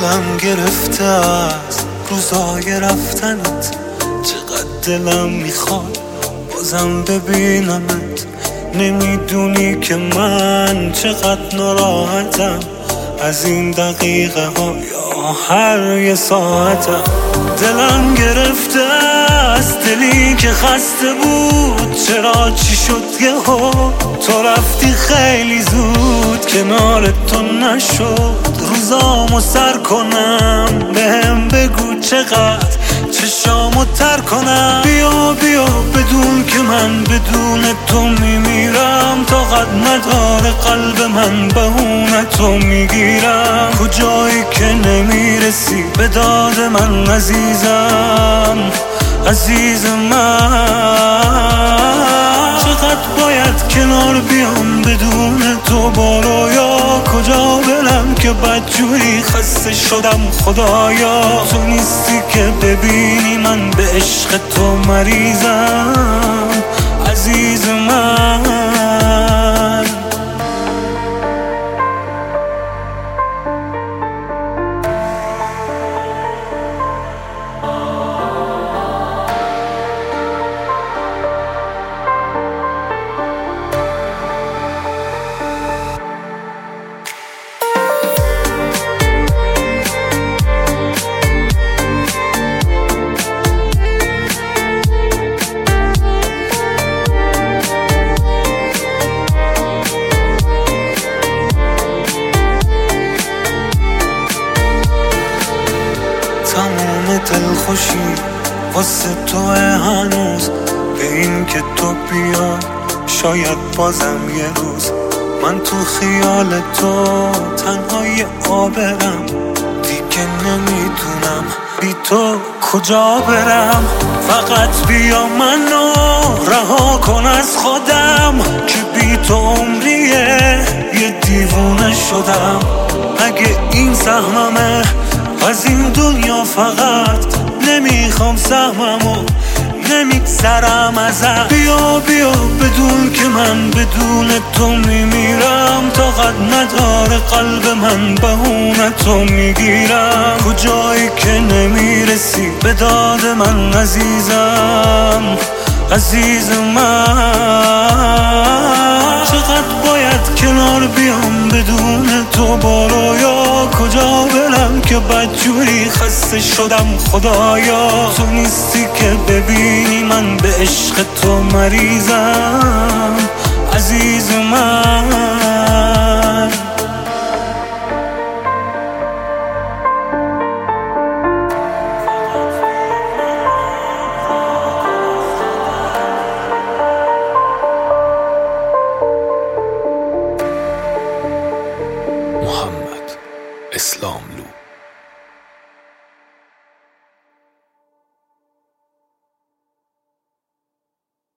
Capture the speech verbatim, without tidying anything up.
دلم گرفته از روزای رفتنت، چقدر دلم میخواد بازم ببینمت. نمیدونی که من چقدر ناراحتم از این دقیقه ها یا هر یه ساعتم. دلم گرفته از دلی که خسته بود، چرا چی شد یهو تو رفتی خیلی زود، کنار تو نشد روزامو سر کنم. بهم بگو چقدر چشامو تر کنم. بیا بیا بدون که من بدون تو میمیرم، طاقت نداره قلب من بهونه تو میگیرم. کجایی که نمیرسی به داد من عزیزم، عزیز من. چقدر باید کنار بیام بدون تو با رویا، کجا برم که بدجوری خسته شدم خدایا. تو نیستی که ببینی من به عشق تو مریضم، عزیز من. تمام دلخوشی واسه تو هنوز، به این که تو بیا شاید بازم یه روز من تو خیال تو تنهای آبرم. دیگه نمیدونم بی تو کجا برم. فقط بیا منو رها کن از خودم، که بی تو عمریه یه دیوونه شدم. اگه این سهممه از این دنیا، فقط نمیخوام سهممو نمیگذرم ازم. بیا بیا بدون که من بدون تو میمیرم، طاقت نداره قلب من بهونه تو میگیرم. کجایی که نمیرسی به داد من عزیزم، عزیز من. چقدر باید کنار بیام بدون تو با رویا، کجا برم که بدجوری خسته شدم خدایا. تو نیستی که ببینی من به عشق تو مریضم، عزیز من. محمد اسلام